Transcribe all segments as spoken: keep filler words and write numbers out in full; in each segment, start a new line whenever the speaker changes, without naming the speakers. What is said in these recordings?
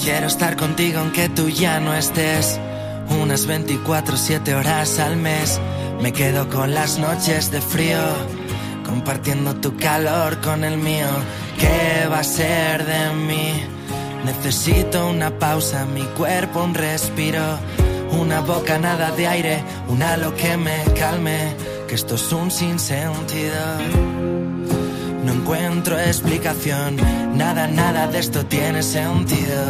Quiero estar contigo aunque tú ya no estés. Unas veinticuatro siete horas al mes. Me quedo con las noches de frío, compartiendo tu calor con el mío. ¿Qué va a ser de mí? Necesito una pausa, mi cuerpo un respiro, una bocanada de aire, un halo que me calme, que esto es un sinsentido. No encuentro explicación, nada, nada de esto tiene sentido,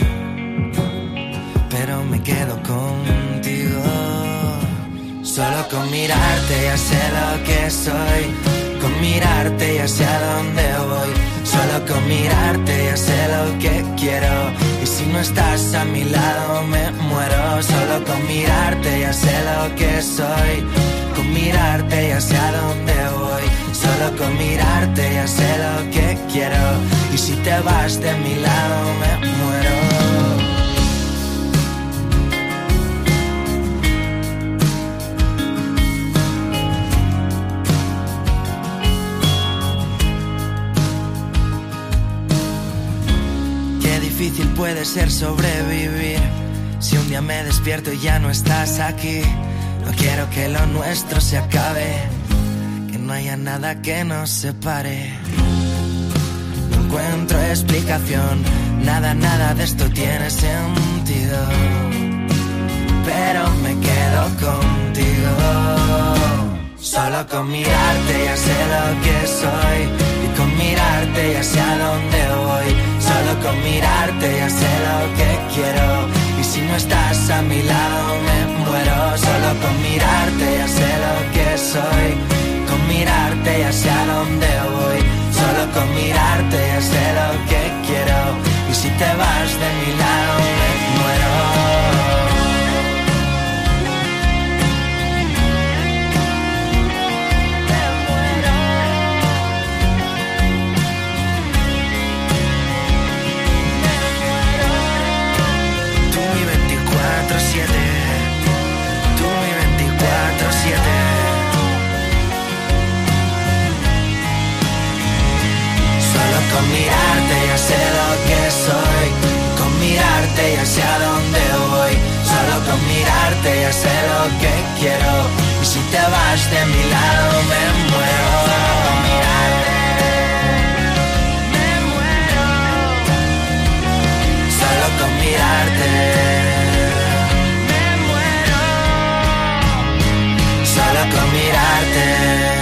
pero me quedo contigo. Solo con mirarte ya sé lo que soy, con mirarte ya sé a dónde voy. Solo con mirarte ya sé lo que quiero, y si no estás a mi lado me muero. Solo con mirarte ya sé lo que soy, con mirarte ya sé a dónde voy. Solo con mirarte ya sé lo que quiero, y si te vas de mi lado me muero. Difícil puede ser sobrevivir si un día me despierto y ya no estás aquí. No quiero que lo nuestro se acabe, que no haya nada que nos separe. No encuentro explicación, nada, nada de esto tiene sentido, pero me quedo contigo. Solo con mirarte ya sé lo que soy, y con mirarte ya sé a dónde voy. Solo con mirarte ya sé lo que quiero, y si no estás a mi lado me muero. Solo con mirarte ya sé lo que soy, con mirarte ya sé a dónde voy. Solo con mirarte ya sé lo que quiero, y si te vas de mi lado me muero. Con mirarte ya sé lo que soy, con mirarte ya sé a dónde voy. Solo con mirarte ya sé lo que quiero, y si te vas de mi lado me muero. Solo con mirarte me muero. Solo con mirarte me muero. Solo con mirarte.